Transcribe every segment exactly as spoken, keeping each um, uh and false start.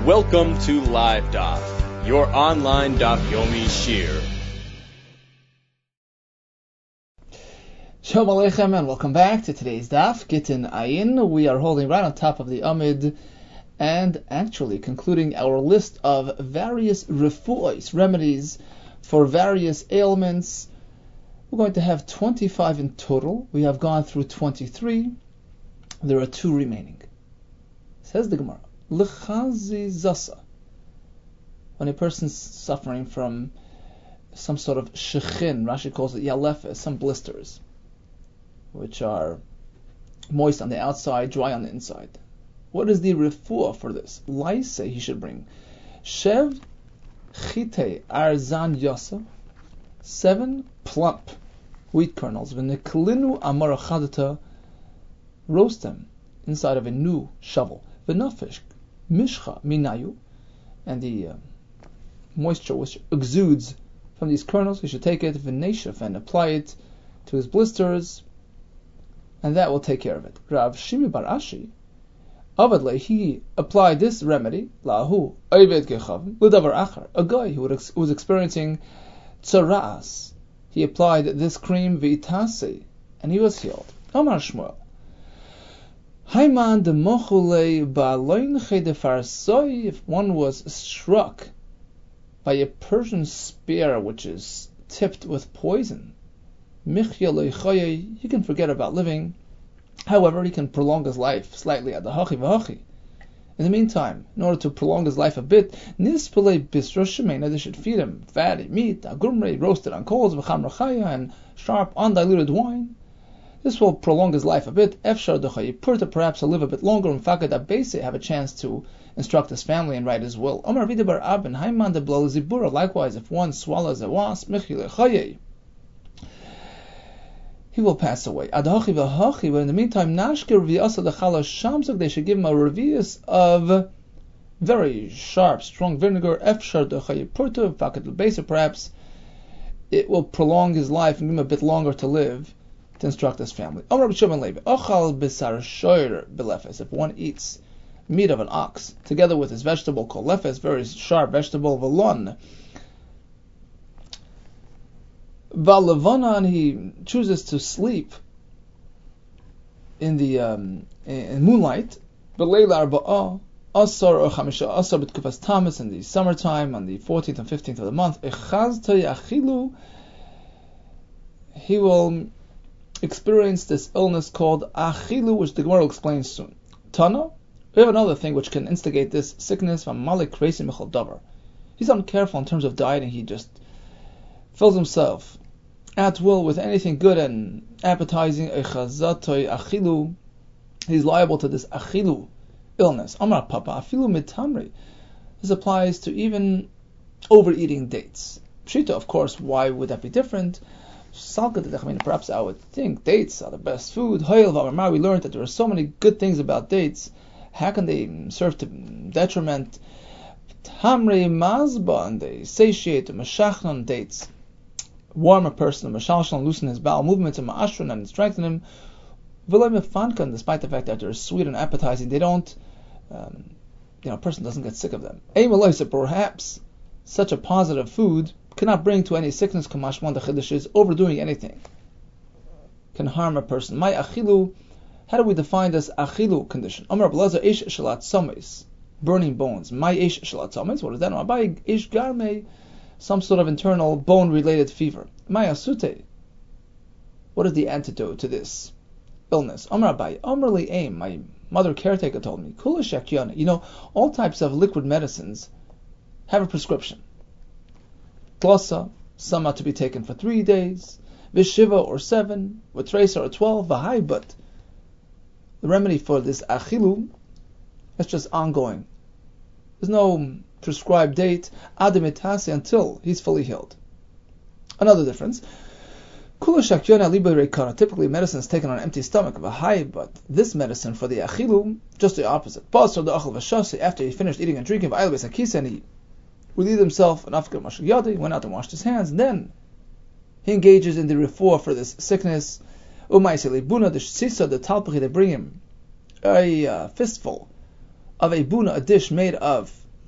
Welcome to Live Daf, your online Daf Yomi Shir. Shalom Aleichem and welcome back to today's Daf, Gittin Ayin. We are holding right on top of the Amid and actually concluding our list of various refu'os, remedies for various ailments. We're going to have twenty-five in total. We have gone through twenty-three. There are two remaining. Says the Gemara, L'chazi zasa. When a person's suffering from some sort of shechin, Rashi calls it yalefes, some blisters, which are moist on the outside, dry on the inside. What is the refuah for this? Laise he should bring shev chite arzan yasa, seven plump wheat kernels, v'neklinu amarachadata, roast them inside of a new shovel, v'nafish mishcha minayu, and the uh, moisture which exudes from these kernels, he should take it v'neshef and apply it to his blisters, and that will take care of it. Rav Shimi bar Ashi, Avadle, he applied this remedy, lahu oived gechav l'davar achar, a guy who was experiencing tzaras, he applied this cream v'itase, and he was healed. Amar Shmuel, Haiman de mochule ba'aloin chedefarsoi, if one was struck by a Persian spear which is tipped with poison, michya loichaye, he can forget about living. However, he can prolong his life slightly at the hachi v'hachi. In the meantime, in order to prolong his life a bit, nispele bisro shemena, they should feed him fatty meat, agumre, roasted on coals, v'chamra chaya, and sharp, undiluted wine. This will prolong his life a bit. Efshar d'chayi purta, perhaps he'll live a bit longer, and fakad abese, have a chance to instruct his family and write his will. Omar vidabar abin, haiman de blal zibura, likewise, if one swallows a wasp, michile chaye, he will pass away. Adhachi v'hachi, but in the meantime, nashker v'yasa l'chala shamzuk, they should give him a revius of very sharp, strong vinegar. Efshar d'chayi purta, fakad l'bese, perhaps it will prolong his life and give him a bit longer to live, to instruct his family. Omar b'shuvan levi, ochal b'sar shoyer b'lefes, if one eats meat of an ox together with his vegetable called lefes, very sharp vegetable, v'lon v'levana, he chooses to sleep in the um, in moonlight, b'leila arba'ah asar or chamisha asar b'tkufas tamas, in the summertime on the fourteenth and fifteenth of the month, echaz tayachilu, he will experience this illness called achilu, which the Gemara will explain soon. Tana, we have another thing which can instigate this sickness from malik kreisi michal davar. He's uncareful in terms of dieting. He just fills himself at will with anything good and appetizing. Echazatoi achilu, he's liable to this achilu illness. Amar papa afilu mitamri. This applies to even overeating dates. Pshita, of course, why would that be different? Perhaps I would think dates are the best food. We learned that there are so many good things about dates. How can they serve to detriment? Tamre mazba, and they satiate, mashachnon, dates warm a person, mashalshon, loosen his bowel movements, and ma'ashron, and strengthen him. V'lemefankan, despite the fact that they're sweet and appetizing, they don't, um, you know, a person doesn't get sick of them. Perhaps such a positive food cannot bring to any sickness. Kamashman, the chiddush is overdoing anything can harm a person. My achilu, how do we define this achilu condition? Amar Ablaza ish shalat sames, burning bones. My ish shalat sames, what is that? Abai ish garme, some sort of internal bone-related fever. My asute, what is the antidote to this illness? Amar Abai, Amar li aim, my mother caretaker told me, kula shakyana, you know, all types of liquid medicines have a prescription. Tlasa, some are to be taken for three days, vishiva or seven, vitresa or twelve, vahai, but the remedy for this achilu is just ongoing. There's no prescribed date, adimitase, until he's fully healed. Another difference, kula shakyona liba reikara, typically medicine is taken on an empty stomach, vahai, but this medicine for the achilu, just the opposite. Pasar the achal v'shasi, after he finished eating and drinking, v'ayel b'sakisa, and he relieved himself, and after mashal yadi, went out and washed his hands, and then he engages in the refuah for this sickness. Umaisele buna the sisa the talpachi, they bring him a uh, fistful of a buna, a dish made of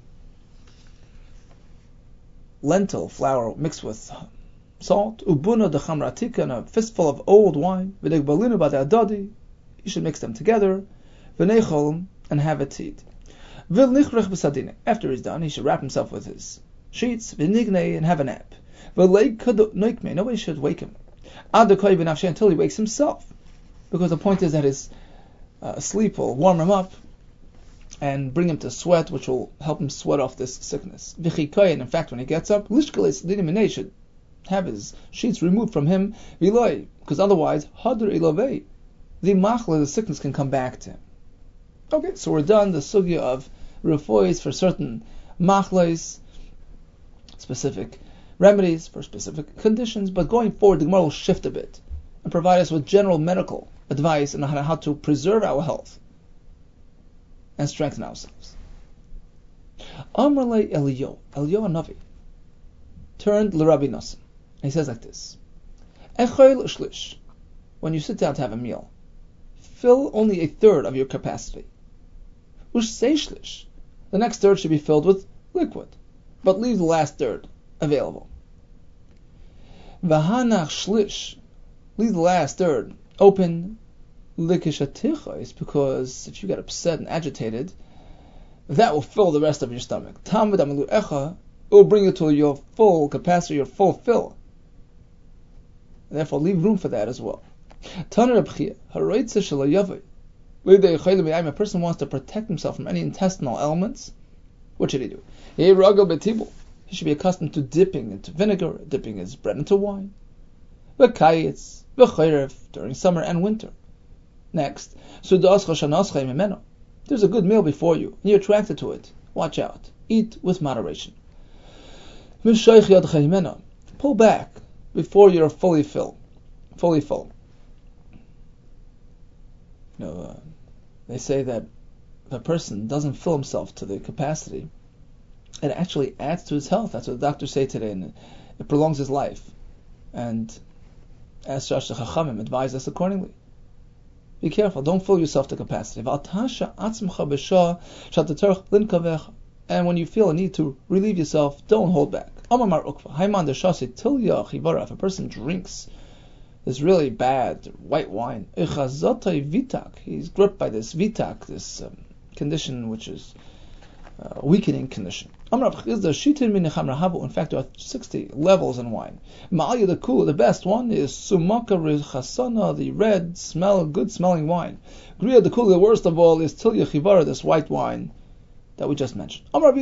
lentil flour mixed with salt, ubuna de chamratika, and a fistful of old wine, v'degbalinu b'adadadi, you should mix them together, v'nechol, and have it to eat. V'nichrech b'sadine, after he's done, he should wrap himself with his sheets, v'nigne, and have a nap. V'leik noikme, nobody should wake him. Adakoi b'nafshe, until he wakes himself. Because the point is that his uh, sleep will warm him up and bring him to sweat, which will help him sweat off this sickness. V'chikoy, and in fact, when he gets up, lishkalis dinimine, should have his sheets removed from him, v'loi, because otherwise, hadr ilovei, the machla, the sickness, can come back to him. Okay, so we're done the sugya of refois for certain machlas, specific remedies for specific conditions, but going forward, the Gemara will shift a bit and provide us with general medical advice on how to preserve our health and strengthen ourselves. Amrle Eliyo, Eliyo Hanavi, turned l'Rabbi Nosson. He says like this: Echol shlish, when you sit down to have a meal, fill only a third of your capacity. Ush shlish, the next third should be filled with liquid, but leave the last third available. V'hanach shlish, leave the last third open. Likishaticha is because if you get upset and agitated, that will fill the rest of your stomach. Tamid amilu echa, it will bring you to your full capacity, your full fill. Therefore, leave room for that as well. Taner Abchia, haroitze shalayavai. A person wants to protect himself from any intestinal ailments. What should he do? He should be accustomed to dipping into vinegar, dipping his bread into wine. V'kayitz, v'chayrev, during summer and winter. Next, there's a good meal before you, and you're attracted to it. Watch out. Eat with moderation. Pull back before you're fully full. Fully full. You know, uh, they say that if a person doesn't fill himself to the capacity, it actually adds to his health. That's what the doctors say today, and it prolongs his life. And as Shash Chachamim advise us accordingly. Be careful, don't fill yourself to capacity. And when you feel a need to relieve yourself, don't hold back. If a person drinks this really bad white wine, he's gripped by this vitak, this um, condition which is a weakening condition. In fact, there are sixty levels in wine. The best one is Sumaka Chasana, the red, smell, good smelling wine. Griya the the worst of all is Tilya Chivara, this white wine that we just mentioned.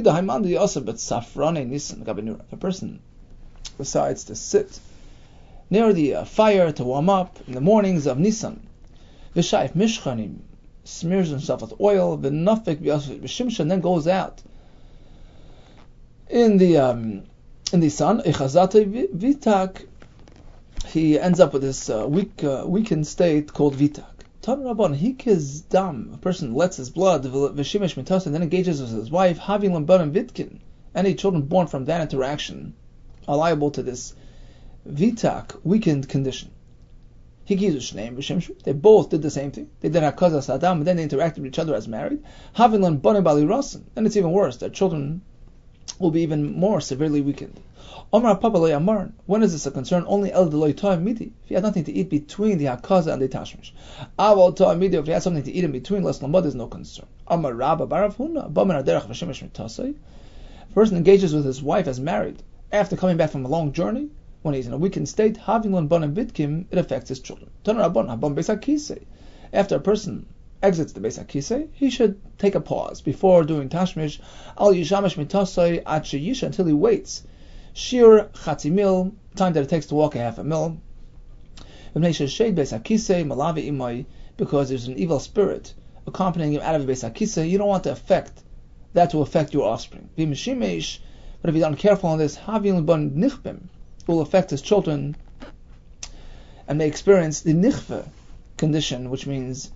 If a person decides to sit near the uh, fire to warm up in the mornings of Nisan, V'shayif Mishchanim, smears himself with oil, V'nafik V'shimsha, and then goes out in the um, in the sun, Echazate Vitak, he ends up with this uh, weak, uh, weakened state called Vitak. Tan Rabban, Hikis Dam, a person lets his blood, V'shimesh Mitas, and then engages with his wife, Havin Lamban Vitkin. Any children born from that interaction are liable to this Vitak, weakened condition. They both did the same thing. They did Hakaza Saddam, and then they interacted with each other as married. Havin Lamban Bali Rasan, and it's even worse. Their children will be even more severely weakened. Omar Papa Lo Yamar, when is this a concern? Only El Deloy Toa Midi, if he had nothing to eat between the Hakaza and the Tashmish. Aval Toa Midi, if he had something to eat in between, less Lamad, there's no concern. Omar Rabba Barav Huna, Baman Aderach V'Shemesh Mitasai. A person engages with his wife as married after coming back from a long journey, when he's in a weakened state, having one bon and bitkim, it affects his children. After a person exits the Beis HaKisei, he should take a pause before doing Tashmish, al yishamish mitasai at sheyisha, until he waits. Shir chatzi mil, time that it takes to walk a half a mil. Because there's an evil spirit accompanying him out of the Beis HaKisei, you don't want to affect that to affect your offspring. But if you're uncareful on this, will affect his children and may experience the nichve condition, which means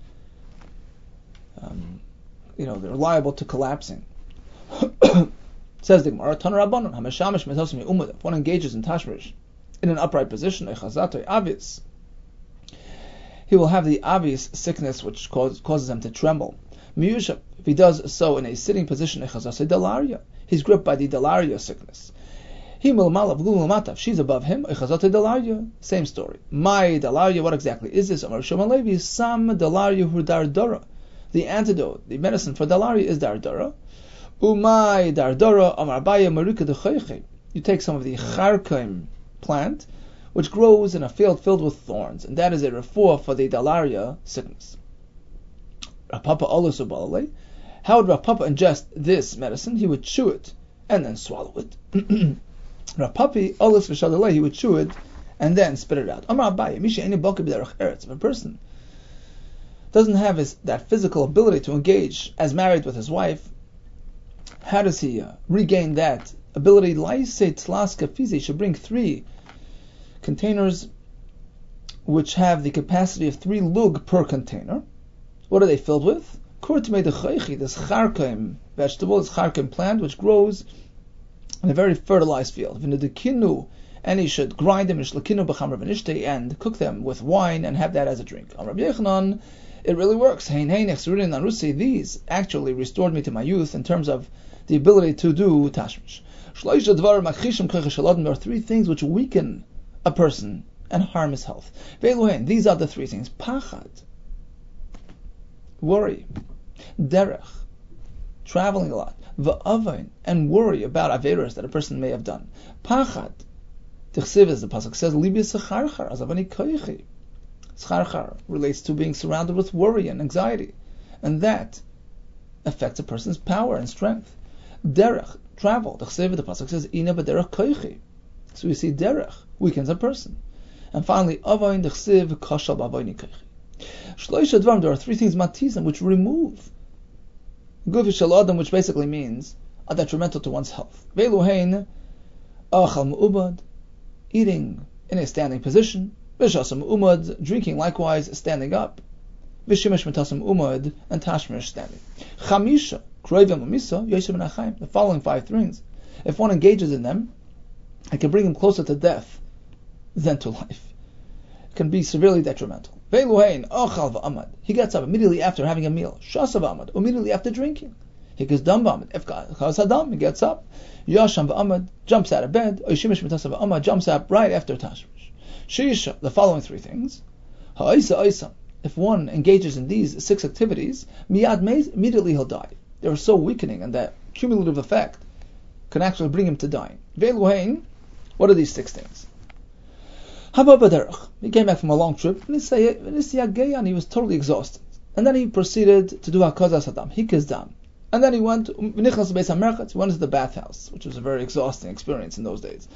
um, you know, they're liable to collapsing. Says the Gemara, if one engages in tashmish in an upright position, obvious, he will have the obvious sickness which cause, causes him to tremble. If he does so in a sitting position, he's gripped by the dalaria sickness. He milmala v'lu milmata. She's above him. Echazate dalarya. Same story. My dalarya. What exactly is this? Amar Shimon Levi. Sam dalarya hu dardara. The antidote, the medicine for dalarya is dardara. Umay dardara amar Abaye marika dechayche. You take some of the charkaim plant, which grows in a field filled with thorns, and that is a refuah for the dalarya sickness. Rav Papa also balalei. How would Rav Papa ingest this medicine? He would chew it and then swallow it. Rav Papi olis v'shadalei, he would chew it and then spit it out. Amar Abaye, misha eni boke b'derech eretz. If a person doesn't have his, that physical ability to engage as married with his wife, how does he uh, regain that ability? Laise tlaska fizi, should bring three containers which have the capacity of three lug per container. What are they filled with? Kurtmei dechaychi, this charkaim vegetable, this charkaim plant, which grows in a very fertilized field. V'nedekinu, and he should grind them and cook them with wine and have that as a drink. Rabbi Yochanan, it really works. These actually restored me to my youth in terms of the ability to do tashmish. There are three things which weaken a person and harm his health. These are the three things. Pachad, worry. Derech, traveling a lot. Va'avain, and worry about averos that a person may have done. Pachad, tichsiv, as the pasuk says, libi secharchar azavani koichi. Secharchar relates to being surrounded with worry and anxiety, and that affects a person's power and strength. Derech, travel. Tichsiv, the pasuk says, ina b'derech koichi. So we see derech weakens a person. And finally, avain tichsiv kashal b'avani koichi. Shloisha dvarim, there are three things matizim which remove gufi shel adam, which basically means are detrimental to one's health. Ve'eluhein achal mu'ubad, eating in a standing position. V'shasam mu'umad, drinking likewise standing up. V'shimesh metasam mu'umad, and tashmish standing. Chamisha kroivim umisa yosef benachayim. The following five things, if one engages in them, it can bring him closer to death than to life. It can be severely detrimental. Ve'eluhein achal v'amad. He gets up immediately after having a meal. Shasa v'amad, immediately after drinking. He goes dam v'amad. If chas hadam, he gets up. Yasham v'amad, jumps out of bed. Oishimish mitasa v'amad, jumps up right after tashmish. Shisha, the following three things. Ha'isa oisam. If one engages in these six activities, miyad immediately he'll die. They are so weakening, and that cumulative effect can actually bring him to dying. Ve'eluhein, what are these six things? He came back from a long trip, and he was totally exhausted. And then he proceeded to do Hakazas Hadam, Hikaz And then he went, he went to the bathhouse, which was a very exhausting experience in those days.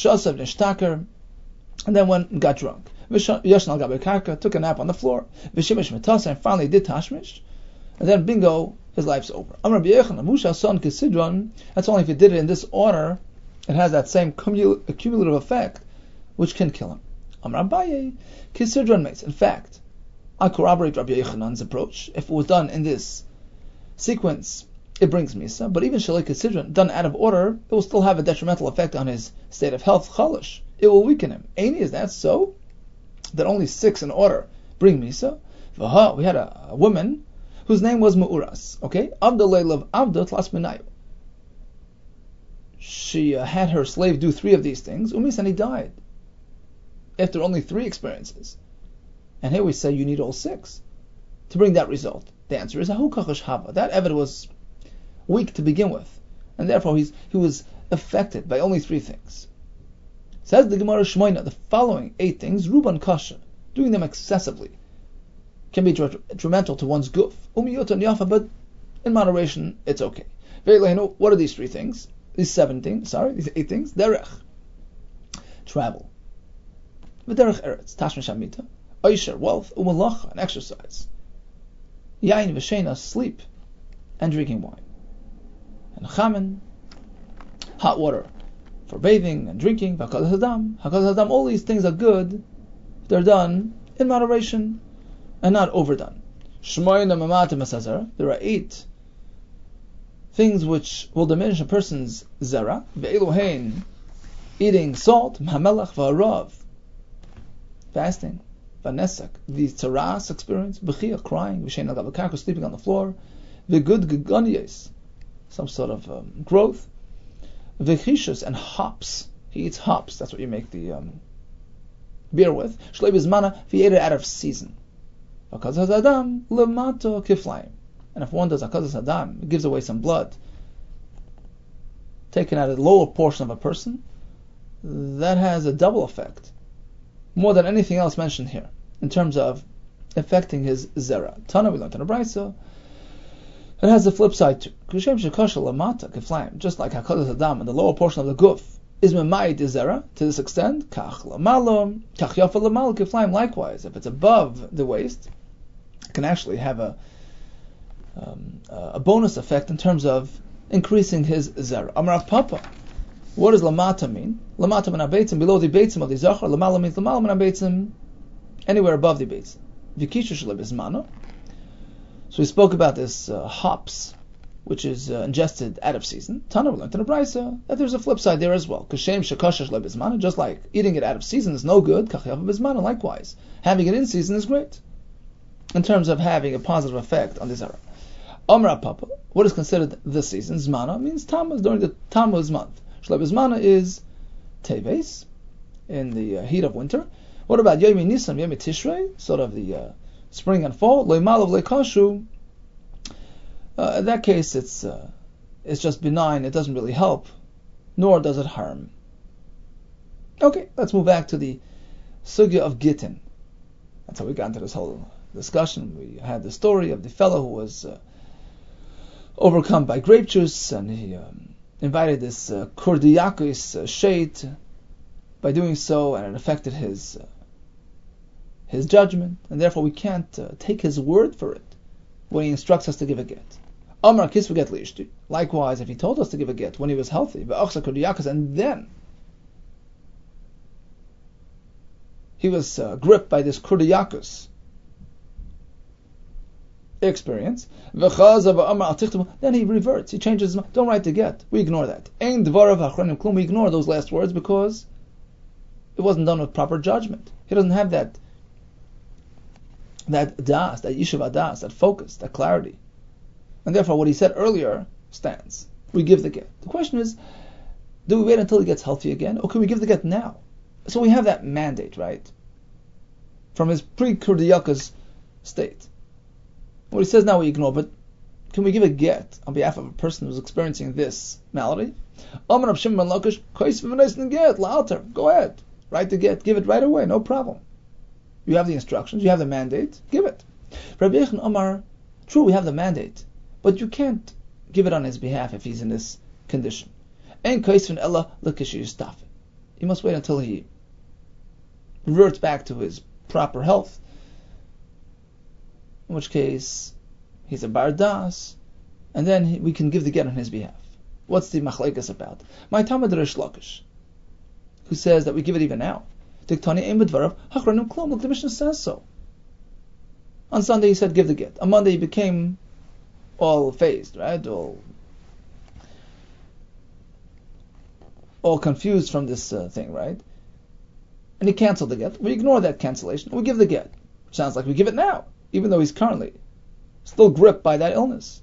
And then went and got drunk. Yashnal Gabe Karka, took a nap on the floor. Vishimish Metasa, and finally did Tashmish. And then bingo, his life's over. Amar B'yechon, Musha Son Kisidron, that's only if he did it in this order, it has that same cumul- cumulative effect, which can kill him. Amar Abaye, Kisidron mates. In fact, I corroborate Rabbi Yechanan's approach. If it was done in this sequence, it brings Misa, but even Shalei Kisidron, done out of order, it will still have a detrimental effect on his state of health, Chalish. It will weaken him. Aini, is that so? That only six in order bring Misa? Vaha, we had a, a woman whose name was Ma'uras. Okay? Abda Leilav Abda Tlas Menayu. She uh, had her slave do three of these things, Umis, and he died. After only three experiences. And here we say you need all six to bring that result. The answer is Ahu Kachash Hava. That Eved was weak to begin with, and therefore he's, he was affected by only three things. Says the Gemara Shmoina, the following eight things, Ruban Kasha, doing them excessively, can be detrimental to one's guf. Umiyot and Yafa, but in moderation, it's okay. What are these three things? These seven things, sorry, these eight things. Derech, travel. V'derech eretz, tashmish hamita. Oisher, wealth. Umalacha, and exercise. Yain v'shena, sleep, and drinking wine. And chamen, hot water for bathing and drinking. V'akal hadam, hakal hadam. All these things are good if they're done in moderation and not overdone. Shmoyna mamata masazara. There are eight things which will diminish a person's zera. Ve'eluhein, eating salt. Mamelach v'arav, fasting. Vanesak, the tzaras experience. B'chia, crying. V'shein al gavakako, sleeping on the floor. V'gud gagonyes, some sort of um, growth. V'chishus, and hops. He eats hops. That's what you make the um, beer with. Shloi bizmana, if he ate it out of season. Akazas adam lemato kiflaim. And if one does akazas adam, it gives away some blood, taken out of the lower portion of a person, that has a double effect, more than anything else mentioned here, in terms of affecting his zera. Tana, we learned in a brayso, it has the flip side too. Just like akazas adam in the lower portion of the guf is memayid zera to this extent, kach lamalo, kach yafa lamalo kiflaim. Likewise, if it's above the waist, it can actually have a um, a bonus effect in terms of increasing his zera. Amar Papa, what does lamata mean? Lamata min habeitzim, below the beitzim of the zachar. Lamala means lamala min habeitzim, anywhere above the beitzim. Vikishu shel bizmano. So we spoke about this uh, hops, which is uh, ingested out of season. Tana, we learned in a brayso that there's a flip side there as well. Kashem shekashash le bizmano, just like eating it out of season is no good. Kachyav bizmano, likewise, having it in season is great, in terms of having a positive effect on the zera. Amar Papa, what is considered this season? Zmana means Tammuz, during the Tammuz month. Shloi bizmana is Teves, in the uh, heat of winter. What about Yomi Nisan, Yomi Tishrei, sort of the uh, spring and fall? Loimalav leikashu. Uh, in that case, it's uh, it's just benign. It doesn't really help, nor does it harm. Okay, let's move back to the sugya of Gittin. That's how we got into this whole discussion. We had the story of the fellow who was uh, overcome by grape juice, and he um, invited this uh, Kurdiakis uh, shade. By doing so, and it affected his uh, his judgment, and therefore we can't uh, take his word for it when he instructs us to give a get. Amar kisvu get liishti. Likewise, if he told us to give a get when he was healthy, and then he was uh, gripped by this Kurdiakis experience, then he reverts, he changes his mind. Don't write the get. We ignore that. We ignore those last words because it wasn't done with proper judgment. He doesn't have that that das, that yeshiva das, that focus, that clarity. And therefore what he said earlier stands. We give the get. The question is, do we wait until he gets healthy again, or can we give the get now? So we have that mandate, right? From his pre-Kurdiyakas state. What he says now we ignore, but can we give a get on behalf of a person who's experiencing this malady? Go ahead. Write the get. Give it right away. No problem. You have the instructions. You have the mandate. Give it. Rabbi Yechon Omar, true, we have the mandate, but you can't give it on his behalf if he's in this condition. You must wait until he reverts back to his proper health, in which case he's a bar das, and then he, we can give the get on his behalf. What's the machlekes about? My Talmud Rish Lakish, who says that we give it even now. Look, the Mishnah says so. On Sunday he said give the get. On Monday he became all phased, right? All, all confused from this uh, thing, right? And he canceled the get. We ignore that cancellation. We give the get. Which sounds like we give it now, even though he's currently still gripped by that illness.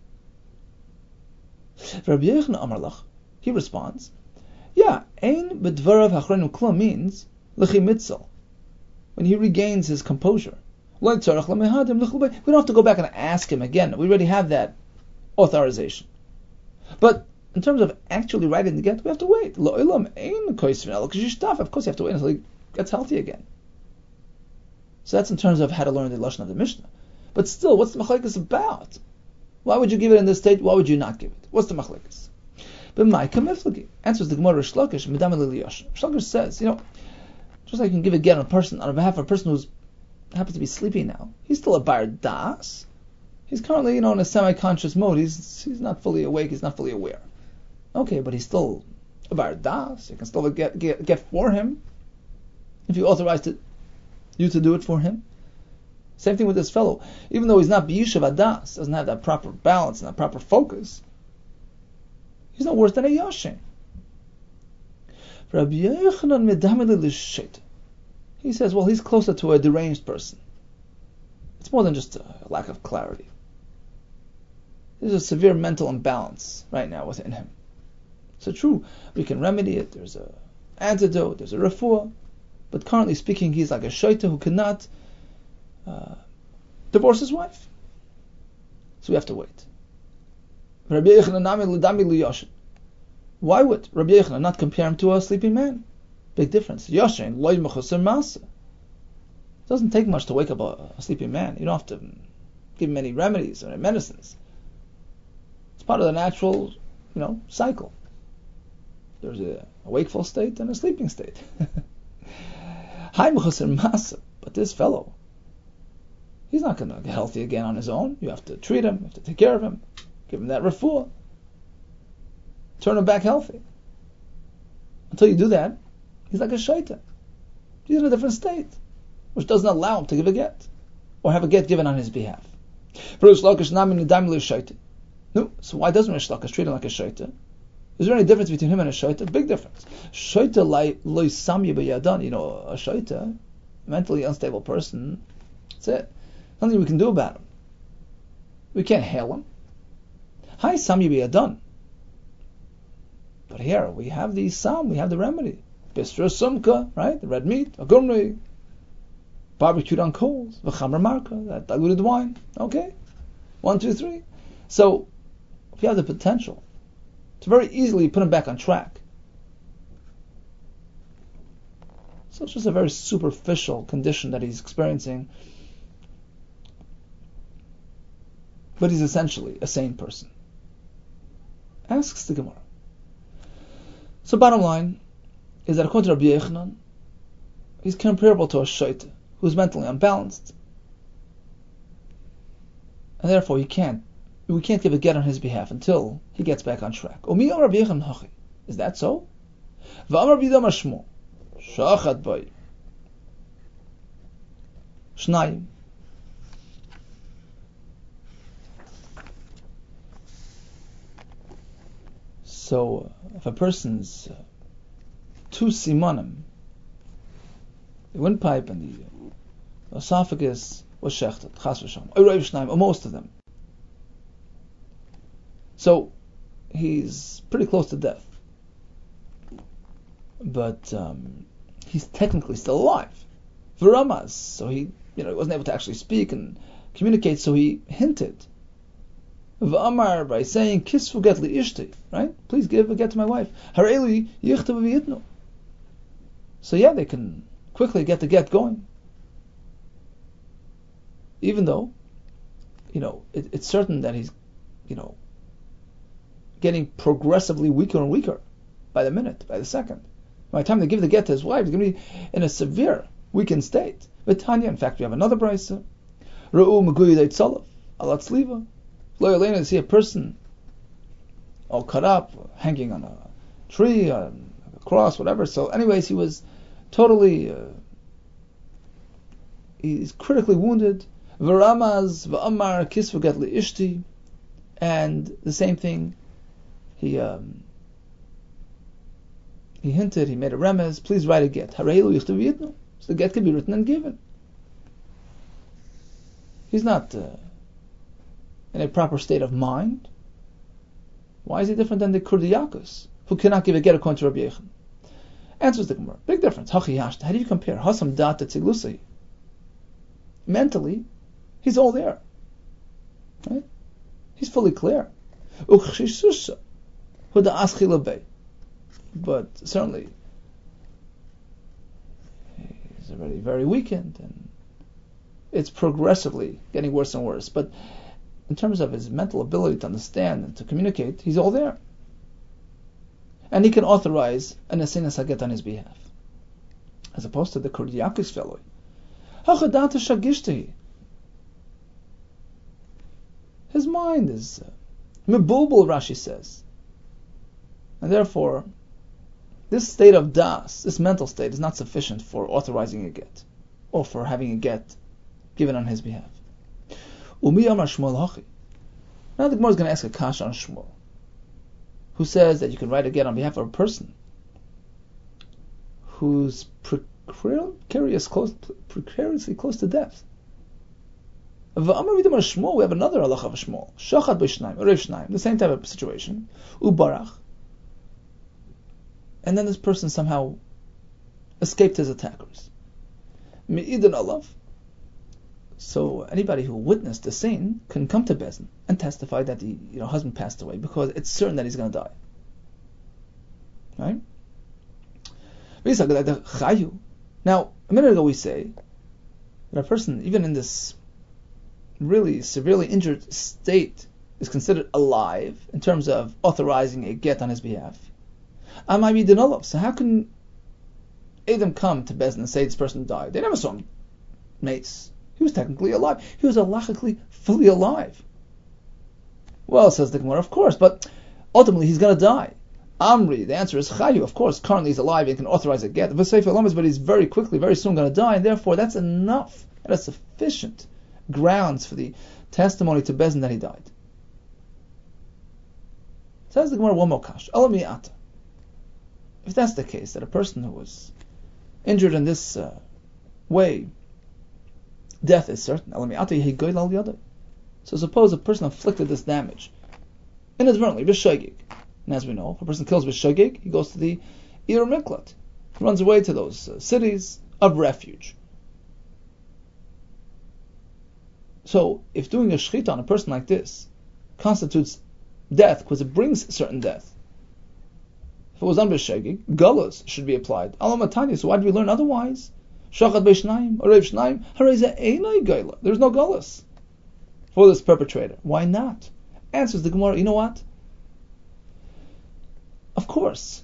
Rabbi Yechon Amar Lach, he responds, yeah, ein b'dvarav hachrenu klum means l'chi mitzel, when he regains his composure. We don't have to go back and ask him again. We already have that authorization. But in terms of actually writing the get, we have to wait. Of course you have to wait until he gets healthy again. So that's in terms of how to learn the lashon of the Mishnah. But still, what's the machlekes about? Why would you give it in this state? Why would you not give it? What's the machlekes? But my kamiflagi answers the Gemara Rish Lakish. Midam Eliyash. Rish Lakish says, you know, just like you can give a get on a person on behalf of a person who's happens to be sleeping now, he's still a bar das. He's currently, you know, in a semi-conscious mode. He's he's not fully awake. He's not fully aware. Okay, but he's still a bar das. You can still get get, get for him if you authorized it, you to do it for him. Same thing with this fellow. Even though he's not b'yishuv adas, doesn't have that proper balance and that proper focus, he's no worse than a yashin. Rabbi Yochanan medamel l'shet. He says, well, he's closer to a deranged person. It's more than just a lack of clarity. There's a severe mental imbalance right now within him. So true, we can remedy it. There's a antidote, there's a refuah, but currently speaking, he's like a shaita who cannot uh, divorce his wife. So we have to wait. Rabbi Yochanan, why would Rabbi Yochanan not compare him to a sleeping man? Big difference. Yoshin, loy mechusar masa. It doesn't take much to wake up a, a sleeping man. You don't have to give him any remedies or any medicines. It's part of the natural, you know, cycle. There's a, a wakeful state and a sleeping state. Hai mechusar masa. But this fellow, he's not going to get healthy again on his own. You have to treat him, you have to take care of him, give him that refuah, turn him back healthy. Until you do that, he's like a shaita. He's in a different state, which doesn't allow him to give a get, or have a get given on his behalf. No, so why doesn't Rish Lakish treat him like a shaita? Is there any difference between him and a shaita? Big difference. Shaita lo samyi b'yadan. You know, a shaita, mentally unstable person, that's it. Nothing we can do about him. We can't hail him. Hi, samyi b'yadan. But here, we have the sam, we have the remedy. Bistra sumka, right? The red meat, a gumri, barbecued on coals, v'chamra marka, that diluted wine. Okay? One, two, three. So, if you have the potential to very easily put him back on track, so it's just a very superficial condition that he's experiencing, but he's essentially a sane person. Asks the Gemara. So bottom line is that according to Rabbi Yochanan, he's comparable to a shaita who's mentally unbalanced, and therefore he can't, we can't give a get on his behalf until he gets back on track. Is that so? Shnayim. So, uh, if a person's uh, two simanim, the windpipe and the uh, esophagus was shechted, chas v'sham, or most of them. So, he's pretty close to death. But um, he's technically still alive. V'ramaz, so he, you know, he wasn't able to actually speak and communicate, so he hinted. V'amar, by saying, kisfu get li ishti, right? Please give a get to my wife. Hareli yichtav v'yitnu. So yeah, they can quickly get the get going. Even though, you know, it, it's certain that he's, you know, getting progressively weaker and weaker by the minute, by the second. By the time they give the get to his wife, he's going to be in a severe, weakened state. But Tanya, in fact, we have another brayso. Ra'u meguyi deit salav, alat sliva. Lo yalena, to see a person all cut up, hanging on a tree, on a cross, whatever. So anyways, he was totally, uh, he's critically wounded. V'ramaz v'amar kisvu get li ishti. And the same thing, he um, he hinted, he made a remez, please write a get. Hareilu yichtav v'yitnu. So the get can be written and given. He's not uh, in a proper state of mind. Why is he different than the Kurdiyakus, who cannot give a get according to Rabbi Yochanan? Answers the Gemara. Big difference. How do you compare? Hasam data tziglusai. Mentally, he's all there. Right? He's fully clear. But certainly, he's already very weakened, and it's progressively getting worse and worse. But in terms of his mental ability to understand and to communicate, he's all there. And he can authorize an Asinas Haget on his behalf. As opposed to the Kurdiakis fellow. His mind is mebulbul, Rashi says. And therefore, this state of das, this mental state, is not sufficient for authorizing a get, or for having a get given on his behalf. Umi Amar Shmuel Hachi. Now the Gemara is going to ask a kasha on Shmuel, who says that you can write a get on behalf of a person who's precarious, close, precariously close to death. We have another halacha of Shmuel. Shachad b'shnaim, Rev Shnaim, the same type of situation. Ubarach. And then this person somehow escaped his attackers. Me'idan alav. So anybody who witnessed the scene can come to Beis Din and testify that the you know, husband passed away because it's certain that he's going to die. Right? Now, a minute ago we say that a person, even in this really severely injured state, is considered alive in terms of authorizing a get on his behalf. So how can Adam come to Beis Din and say this person died? They never saw him mace. He was technically alive. He was halachically fully alive. Well, says the Gemara, of course, but ultimately he's going to die. Amri, the answer is Chayu. Of course, currently he's alive and can authorize a get. But he's very quickly, very soon going to die, and therefore that's enough. That is sufficient grounds for the testimony to Beis Din that he died. Says the Gemara, one more kash. Alamiyata. If that's the case, that a person who was injured in this uh, way, death is certain. So suppose a person inflicted this damage inadvertently, b'shogeg. And as we know, if a person kills b'shogeg, he goes to the Ir Miklat. He runs away to those uh, cities of refuge. So, if doing a shechita on a person like this constitutes death, because it brings certain death, if it was on b'shogeg, galus should be applied. Alamatanya, so why do we learn otherwise? Shachad b'shnayim, or reiv shnayim, harei einay gala. There's no galus for this perpetrator. Why not? Answers the Gemara, you know what? Of course,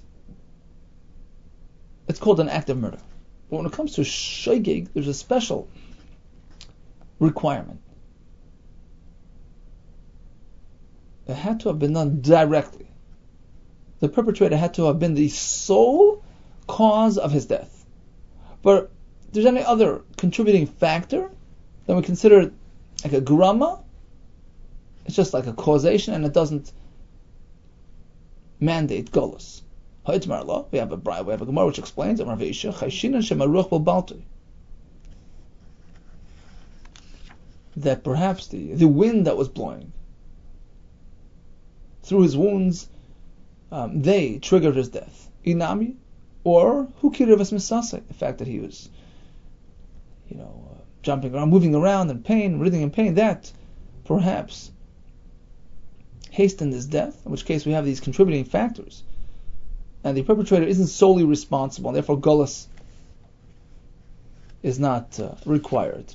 it's called an act of murder. But when it comes to shogeg, there's a special requirement. It had to have been done directly. The perpetrator had to have been the sole cause of his death. But if there's any other contributing factor, then we consider it like a grama. It's just like a causation, and it doesn't mandate golus. We have a we have a Gemara which explains that perhaps the, the wind that was blowing through his wounds, um, they triggered his death. Inami, or hukirivas misase, the fact that he was, you know, uh, jumping around, moving around in pain, writhing in pain, that perhaps hastened his death, in which case we have these contributing factors. And the perpetrator isn't solely responsible, and therefore gullus is not uh, required.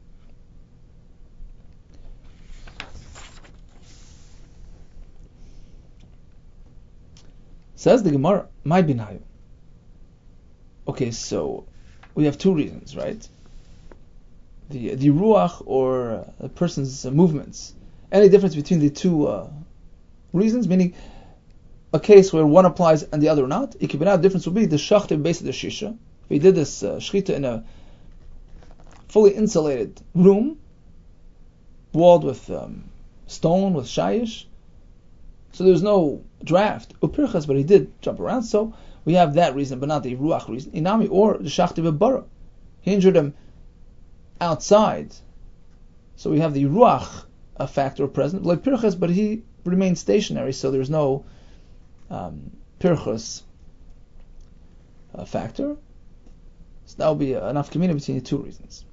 Says the Gemara, my binayu. Okay, so we have two reasons, right? The the ruach, or uh, a person's uh, movements. Any difference between the two uh, reasons, meaning a case where one applies and the other not? The difference would be the shachtiv base of the shisha. If he did this uh, shchita in a fully insulated room, walled with um, stone, with shayish, so there's no draft, upirchas, but he did jump around, so we have that reason, but not the ruach reason. Inami, or the shachtiv bara. He injured him outside, so we have the ruach a factor present, like pirchas, but he remained stationary, so there's no um, pirchas uh, factor. So that will be uh, enough community between the two reasons.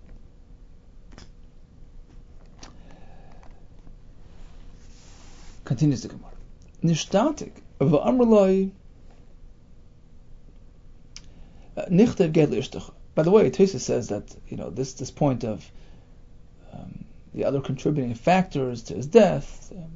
Continues the Gemara. Nishtatik v'amrloi nichtev ged l'ishtach. By the way, Tosfos says that you know this this point of um, the other contributing factors to his death, um,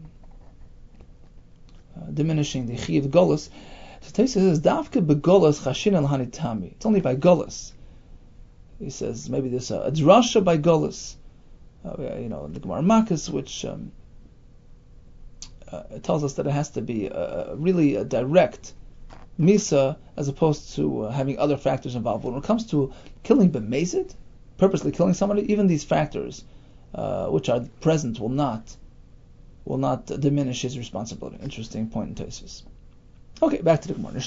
uh, diminishing the chi of golus. So Tosfos says davke begolus chashin al hanitami. It's only by golus. He says maybe there's a, a drasha by golus. Uh, you know, the Gemara Makkos, which um, uh, it tells us that it has to be a, really a direct misa as opposed to uh, having other factors involved. When it comes to killing b'mezid, purposely killing somebody, even these factors uh, which are present will not will not uh, diminish his responsibility. Interesting point in Tosfos. Okay, back to the Gemara.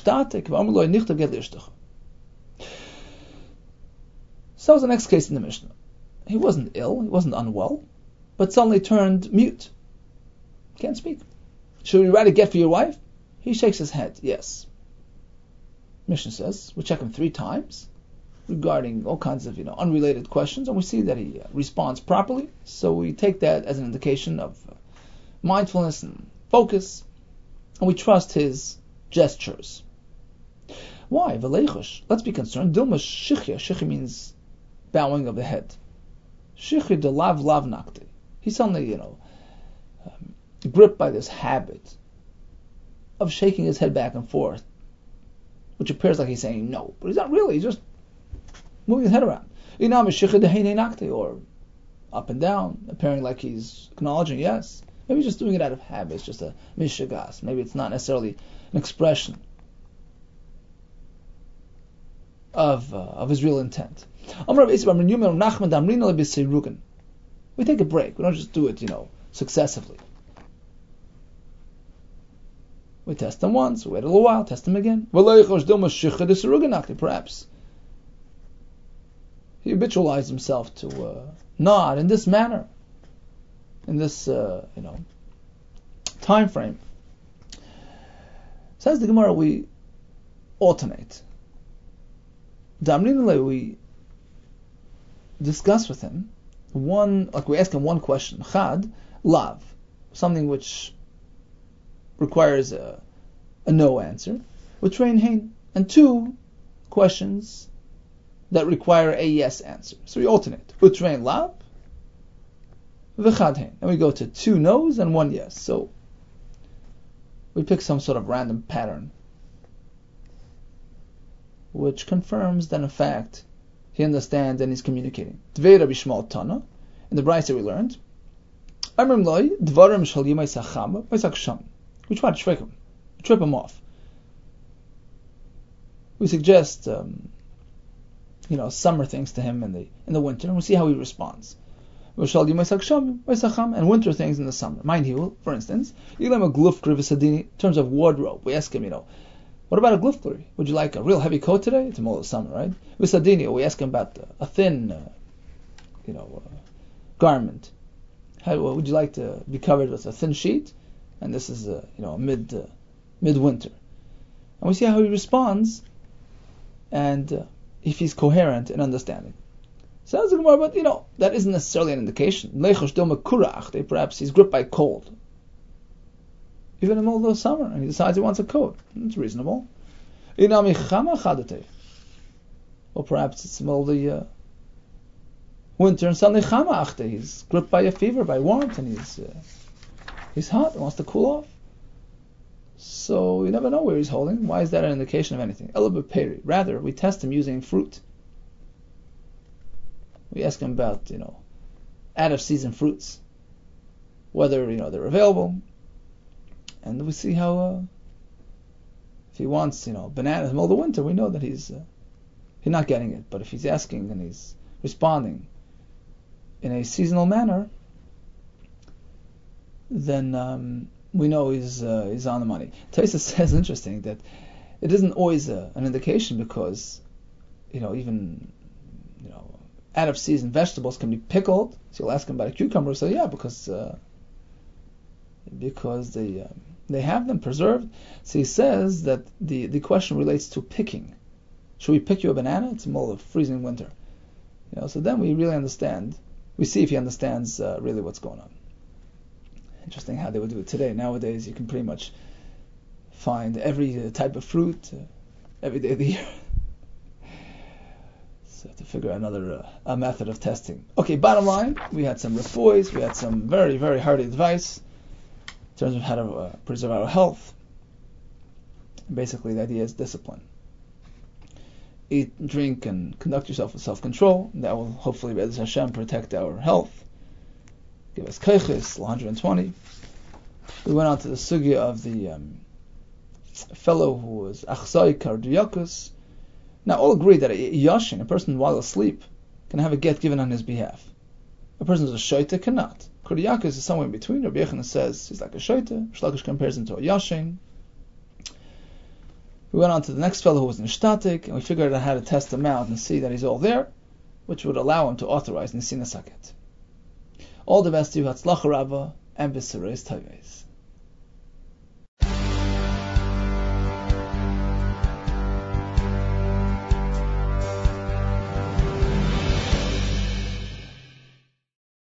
So was the next case in the Mishnah. He wasn't ill, he wasn't unwell, but suddenly turned mute. Can't speak. Should we write a get for your wife? He shakes his head, yes. Mishnah says, we check him three times. regarding all kinds of, you know, unrelated questions, and we see that he uh, responds properly. So we take that as an indication of uh, mindfulness and focus, and we trust his gestures. Why? V'leichush. Let's be concerned. Dilma shichya. Shichya means bowing of the head. Shichya de lav lav nakte. He's suddenly, you know, um, gripped by this habit of shaking his head back and forth, which appears like he's saying no, but he's not really. He's just moving his head around. Or up and down, appearing like he's acknowledging yes. Maybe he's just doing it out of habit. It's just a mishigas. Maybe it's not necessarily an expression of uh, of his real intent. We take a break. We don't just do it, you know, successively. We test him once, we wait a little while, test him again. Perhaps he habitualized himself to uh, nod in this manner, in this uh, you know time frame. Says the Gemara, we alternate. We discuss with him one, like we ask him one question, chad, lav, something which requires a, a no answer, with train hein, and two questions that require a yes answer. So we alternate, with train lav, v'chad hein, and we go to two no's and one yes. So we pick some sort of random pattern which confirms that in fact he understands and he's communicating. Dvei Rabbi Shmuel Tana, in the Brayso we learned, Amrim Loi, Dvarim Shal Yimai Sachama, Vaisak Sham. We try to trick him, trip him off. We suggest, um, you know, summer things to him in the in the winter, and we'll see how he responds. Shal Yimai Sham, Vaisacham, and winter things in the summer. Mind you, for instance, Ilam a gluf krivisadini, in terms of wardrobe, we ask him, you know, what about a glufkuri? Would you like a real heavy coat today? It's the middle of summer, right? Visadini, we ask him about a thin, uh, you know, uh, garment. How would you like to be covered with a thin sheet? And this is, uh, you know, mid uh, midwinter. And we see how he responds, and uh, if he's coherent in understanding. Sounds like more, but you know, that isn't necessarily an indication. Perhaps he's gripped by cold, even in the middle of the summer, and he decides he wants a coat. It's reasonable. Or perhaps it's the middle of the uh, winter, and suddenly chama achte. He's gripped by a fever, by warmth, and he's uh, he's hot and wants to cool off. So you never know where he's holding. Why is that an indication of anything? Elabeperi. Rather, we test him using fruit. We ask him about, you know, out of season fruits, whether, you know, they're available. And we see how, uh, if he wants, you know, bananas in the middle of the winter, we know that he's uh, he's not getting it. But if he's asking and he's responding in a seasonal manner, then um, we know he's uh, he's on the money. Taisa says, interesting, that it isn't always a, an indication, because, you know, even, you know, out of season vegetables can be pickled. So you'll ask him about a cucumber, so yeah, because uh, because they uh, they have them preserved. So he says that the, the question relates to picking. Should we pick you a banana? It's the middle of freezing winter. You know, so then we really understand. We see if he understands uh, really what's going on. Interesting how they would do it today. Nowadays, you can pretty much find every uh, type of fruit uh, every day of the year. So to figure out another uh, a method of testing. Okay, bottom line, we had some refoys, we had some very, very hard advice in terms of how to uh, preserve our health. Basically, the idea is discipline. Eat, drink, and conduct yourself with self-control. That will hopefully, Be'ez Hashem, protect our health. Give us kaiches, one hundred twenty. We went on to the sugya of the um, fellow who was achzai kardiakus. Now, all agree that a yashin, a person while asleep, can have a get given on his behalf. A person who's a shaita cannot. Kardiakus is somewhere in between. Rabbi Yochanan says he's like a shaita. Shlakish compares him to a yashin. We went on to the next fellow who was nishtatik, and we figured out how to test him out and see that he's all there, which would allow him to authorize Nisina Saket. All the best to you, Hatzlacha Rabbah, and B'Sereis Tayves.